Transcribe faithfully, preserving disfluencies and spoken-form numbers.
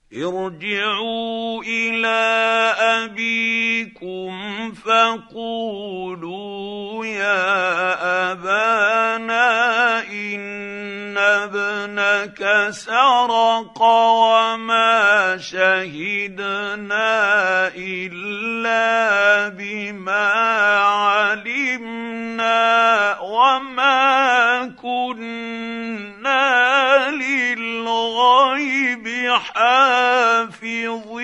ارجعوا إلى أبيكم فقولوا يا أبانا إن ابنك سرق وما شهدنا إلا بما علمنا وما كنا للغيب حافظين.